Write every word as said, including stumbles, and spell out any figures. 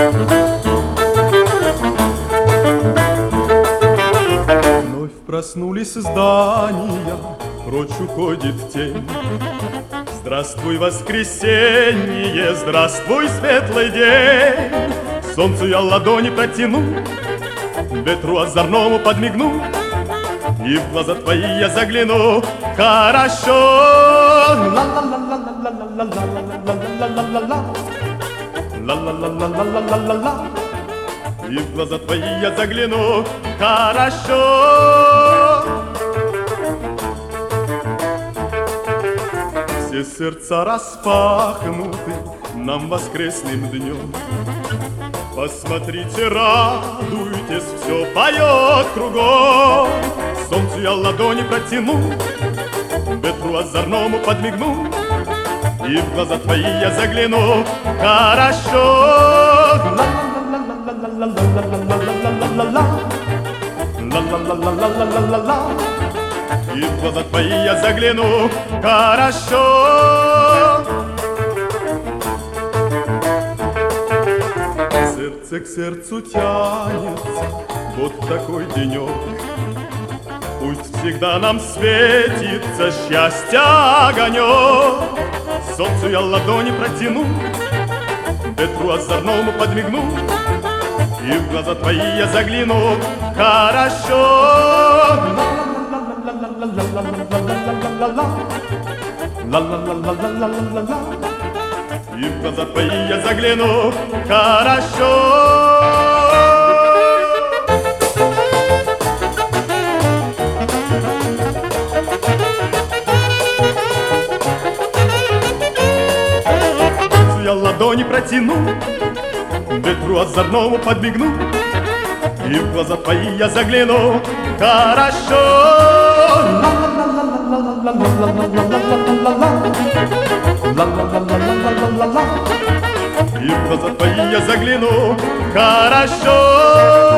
Вновь проснулись здания, прочь уходит тень. Здравствуй, воскресенье, здравствуй, светлый день. Солнцу я ладони протяну, ветру озорному подмигну, и в глаза твои я загляну. Хорошо. Ла-ла-ла-ла-ла-ла-ла-ла-ла-ла-ла-ла-ла-ла-ла-ла. И в глаза твои я загляну. Хорошо. Все сердца распахнуты нам воскресным днем. Посмотрите, радуйтесь, все поет кругом. Солнцу я ладони протяну, ветру озорному подмигну, и в глаза твои я загляну. Хорошо. Ла-ла-ла-ла-ла-ла-ла-ла-ла-ла-ла-ла. И в глаза твои я загляну. Хорошо. Сердце к сердцу тянется, вот такой денек. Пусть всегда нам светится счастья огонек. Солнцу я ладони протяну, ветру озорному подмигну, и в глаза твои я загляну. Хорошо. Ла-ла-ла-ла-ла-ла-ла-ла-ла. И в глаза твои я загляну. Хорошо. Я ладони протяну, ветру озорному подмигну, и в глаза твои я загляну. Хорошо. И в глаза твои я загляну. Хорошо.